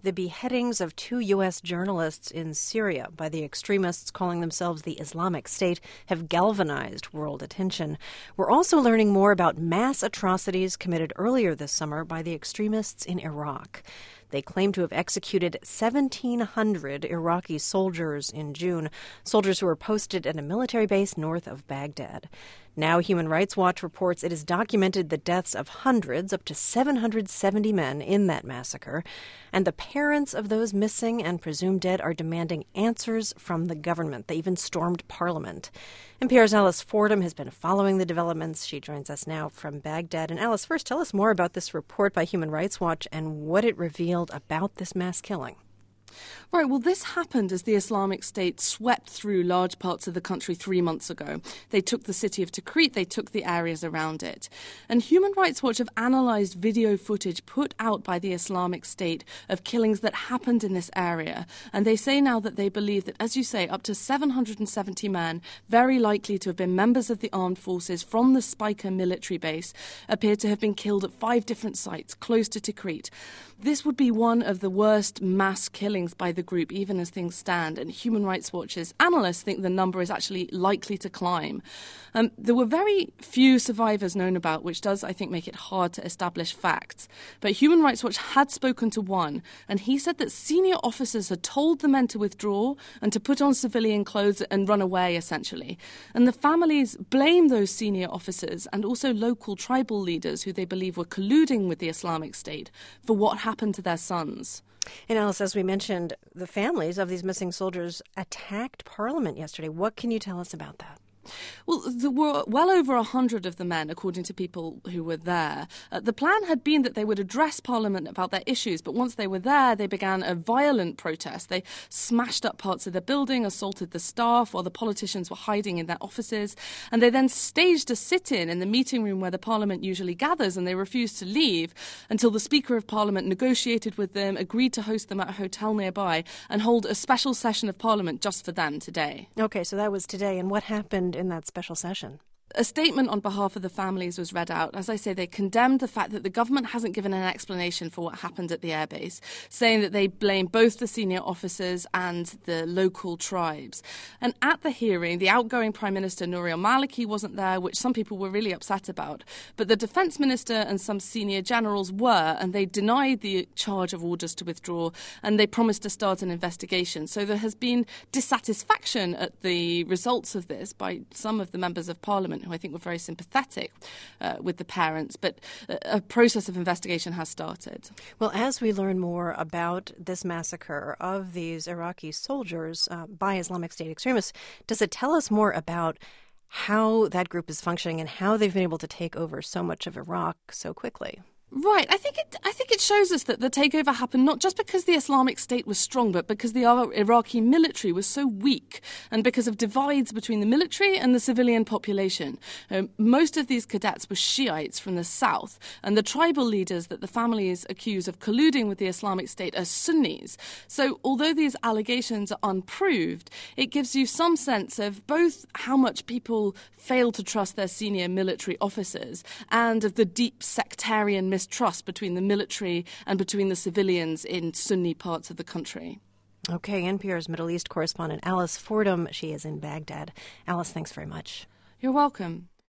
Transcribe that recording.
The beheadings of 2 U.S. journalists in Syria by the extremists calling themselves the Islamic State have galvanized world attention. We're also learning more about mass atrocities committed earlier this summer by the extremists in Iraq. They claim to have executed 1,700 Iraqi soldiers in June, soldiers who were posted at a military base north of Baghdad. Now Human Rights Watch reports it has documented the deaths of hundreds, up to 770 men in that massacre. And the parents of those missing and presumed dead are demanding answers from the government. They even stormed Parliament. NPR's Alice Fordham has been following the developments. She joins us now from Baghdad. And Alice, first tell us more about this report by Human Rights Watch and what it revealed about this mass killing. Right, well, this happened as the Islamic State swept through large parts of the country 3 months ago. They took the city of Tikrit, they took the areas around it. And Human Rights Watch have analysed video footage put out by the Islamic State of killings that happened in this area. And they say now that they believe that, as you say, up to 770 men, very likely to have been members of the armed forces from the Speicher military base, appear to have been killed at 5 different sites close to Tikrit. This would be one of the worst mass killings by the group, even as things stand, and Human Rights Watch's analysts think the number is actually likely to climb. There were very few survivors known about, which does, I think, make it hard to establish facts. But Human Rights Watch had spoken to one, and he said that senior officers had told the men to withdraw and to put on civilian clothes and run away, essentially. And the families blame those senior officers and also local tribal leaders who they believe were colluding with the Islamic State for what happened to their sons. And Alice, as we mentioned, the families of these missing soldiers attacked Parliament yesterday. What can you tell us about that? Well, there were well over 100 of the men, according to people who were there. The plan had been that they would address Parliament about their issues, but once they were there, they began a violent protest. They smashed up parts of the building, assaulted the staff while the politicians were hiding in their offices, and they then staged a sit-in in the meeting room where the Parliament usually gathers, and they refused to leave until the Speaker of Parliament negotiated with them, agreed to host them at a hotel nearby, and hold a special session of Parliament just for them today. Okay, so that was today, and what happened in that special session? A statement on behalf of the families was read out. As I say, they condemned the fact that the government hasn't given an explanation for what happened at the airbase, saying that they blame both the senior officers and the local tribes. And at the hearing, the outgoing Prime Minister Nouri al-Maliki wasn't there, which some people were really upset about. But the Defence Minister and some senior generals were, and they denied the charge of orders to withdraw, and they promised to start an investigation. So there has been dissatisfaction at the results of this by some of the members of Parliament, who I think were very sympathetic with the parents, but a process of investigation has started. Well, as we learn more about this massacre of these Iraqi soldiers by Islamic State extremists, does it tell us more about how that group is functioning and how they've been able to take over so much of Iraq so quickly? Right. I think it shows us that the takeover happened not just because the Islamic State was strong, but because the Iraqi military was so weak and because of divides between the military and the civilian population. Most of these cadets were Shiites from the south, and the tribal leaders that the families accuse of colluding with the Islamic State are Sunnis. So although these allegations are unproved, it gives you some sense of both how much people fail to trust their senior military officers and of the deep sectarian mistrust between the military and between the civilians in Sunni parts of the country. Okay, NPR's Middle East correspondent Alice Fordham, she is in Baghdad. Alice, thanks very much. You're welcome.